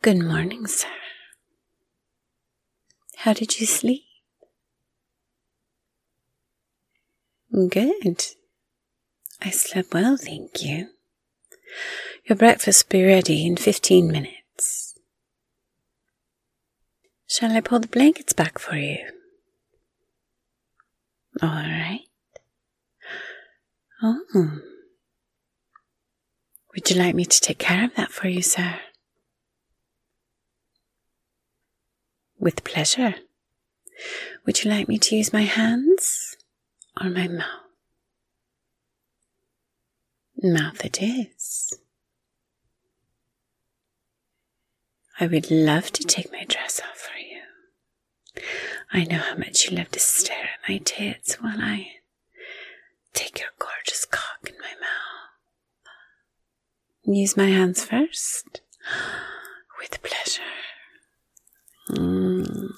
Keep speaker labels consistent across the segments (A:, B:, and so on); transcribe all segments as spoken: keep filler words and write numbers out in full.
A: Good morning, sir. How did you sleep? Good. I slept well, thank you. Your breakfast will be ready in fifteen minutes. Shall I pull the blankets back for you? All right. Oh. Would you like me to take care of that for you, sir? With pleasure. Would you like me to use my hands or my mouth? Mouth it is. I would love to take my dress off for you. I know how much you love to stare at my tits while I take your gorgeous cock in my mouth. Use my hands first. With pleasure. Mm.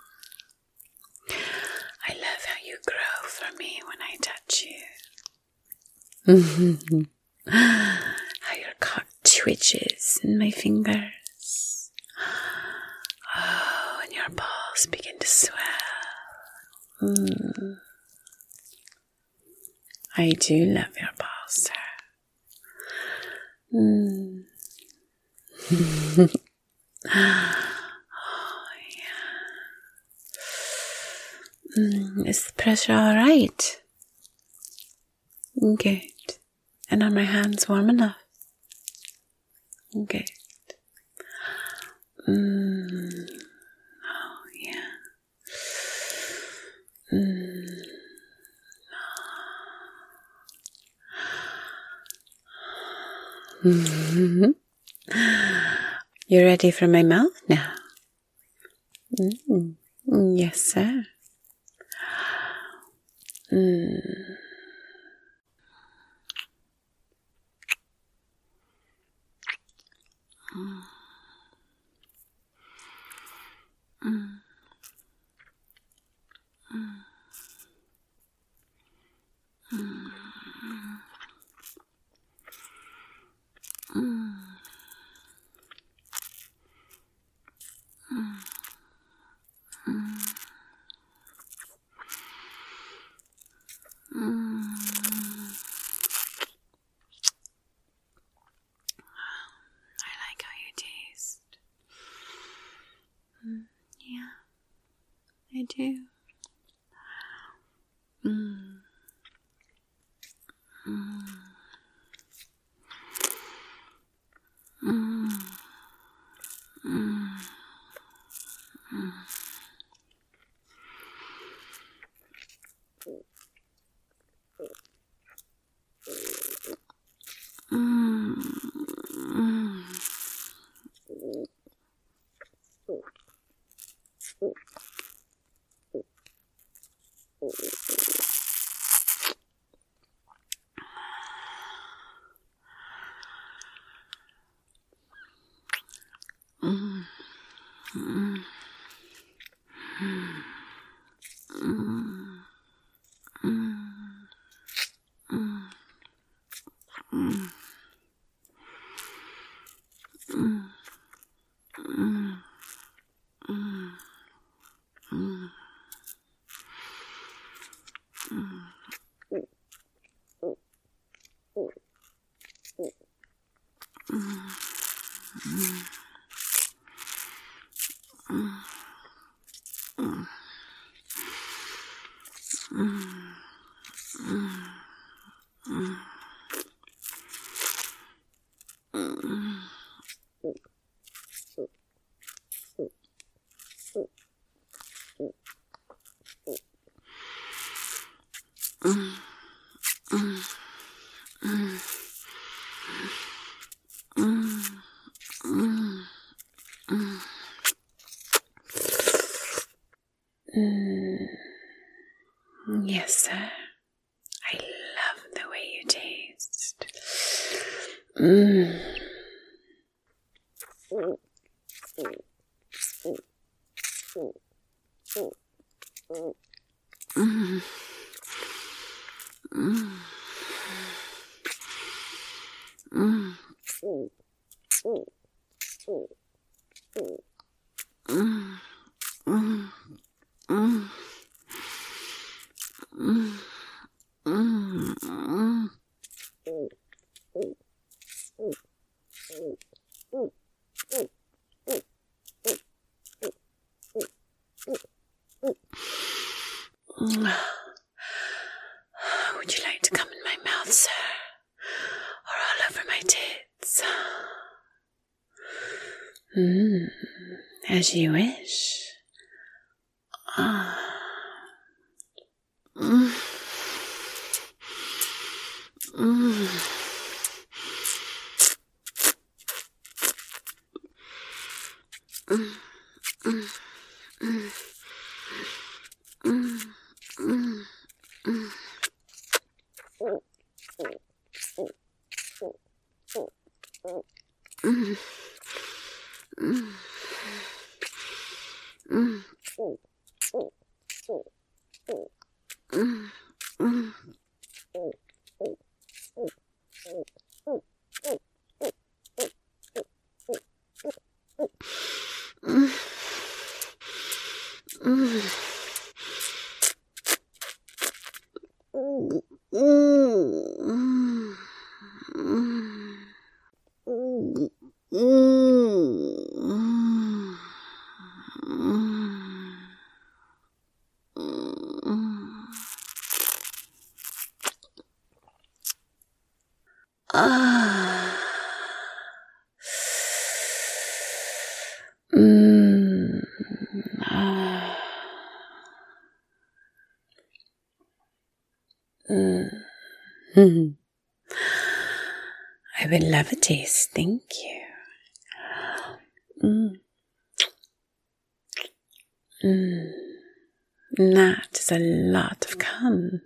A: I love how you grow for me when I touch you. How your cock twitches in my fingers. Oh, and your balls begin to swell. Mm. I do love your balls, sir. Mm. Oh, yeah. Mm, is the pressure all right? Good. And are my hands warm enough? Good. Mm. Oh, yeah. Mm. Mm-hmm. You ready for my mouth now? Mm. Yes, sir. Mm. Mm. Mm. Mm. Mm. Mm. Mm. Mm. I like how you taste. Mm. Yeah, I do. Mm. Mm. Mm. Mm. Mm. Mm. Mm. Mm. Mm. Mm. Yes, sir. I love the way you taste. Mm. Mm. Mm. Mm. Would you like to come in my mouth, sir? Or all over my tits? Mm, as you wish. Ah. Mm. Mm. Mm. Mm. Mm. Mm. Mm. Mm. Mm. Mm. Mm. Mm. Mm. Ah. Mm. Ah. Mm. I would love a taste, thank you. Mm. Mm. That is a lot of cum.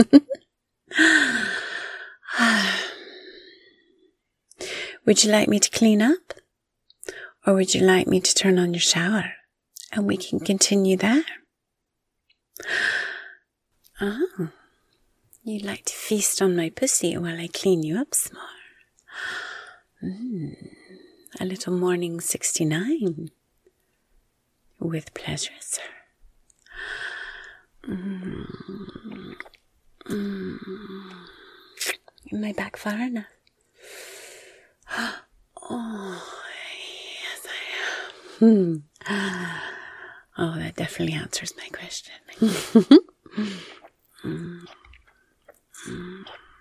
A: Would you like me to clean up? Or would you like me to turn on your shower? And we can continue there. Oh, you'd like to feast on my pussy while I clean you up some more. Mm, a little morning sixty-nine. With pleasure, sir. Mm. Mm. Am I back far enough? Oh, yes, I am. Hmm. Oh, that definitely answers my question. mm. Mm. Mm.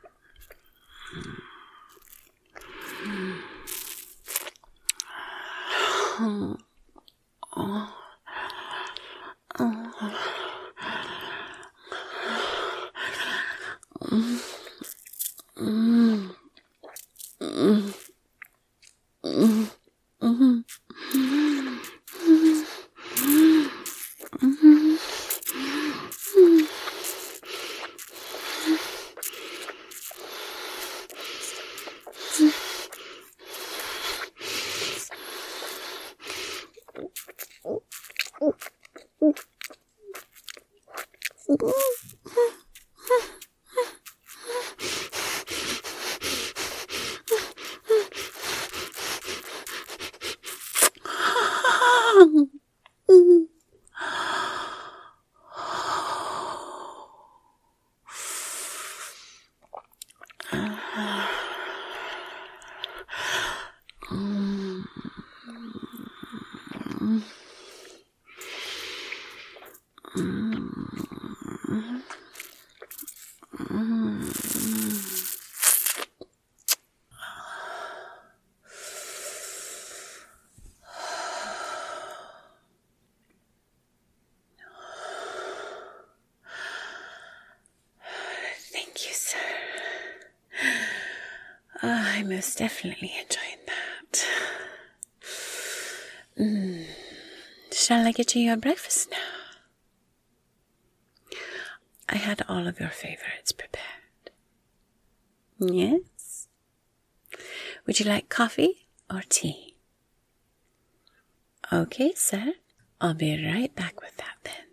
A: Oh. Oh. Oh. Mm. Mm. Mm. Mm. Mm. Thank you, sir. Oh, I most definitely enjoyed that. Mm. Shall I get you your breakfast now? I had all of your favorites prepared. Yes? Would you like coffee or tea? Okay, sir. I'll be right back with that then.